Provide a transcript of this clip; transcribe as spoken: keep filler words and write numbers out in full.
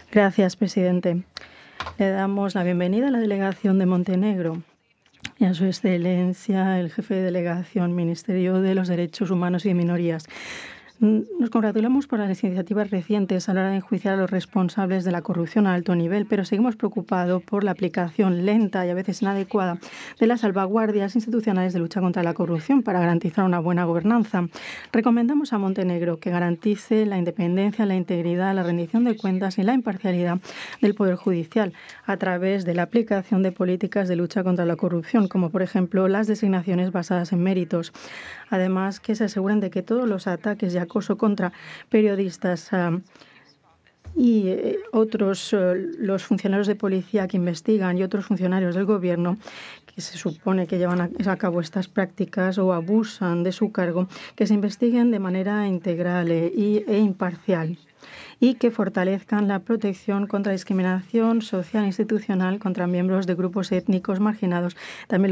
Gracias, presidente. Le damos la bienvenida a la delegación de Montenegro y a su excelencia, el jefe de delegación, Ministerio de los Derechos Humanos y de Minorías. Nos congratulamos por las iniciativas recientes a la hora de enjuiciar a los responsables de la corrupción a alto nivel, pero seguimos preocupados por la aplicación lenta y a veces inadecuada de las salvaguardias institucionales de lucha contra la corrupción para garantizar una buena gobernanza. Recomendamos a Montenegro que garantice la independencia, la integridad, la rendición de cuentas y la imparcialidad del Poder Judicial a través de la aplicación de políticas de lucha contra la corrupción, como por ejemplo las designaciones basadas en méritos. Además, que se aseguren de que todos los ataques y acoso contra periodistas uh, y eh, otros, uh, los funcionarios de policía que investigan y otros funcionarios del gobierno que se supone que llevan a, a cabo estas prácticas o abusan de su cargo, que se investiguen de manera integral e, e imparcial y que fortalezcan la protección contra discriminación social e institucional contra miembros de grupos étnicos marginados. También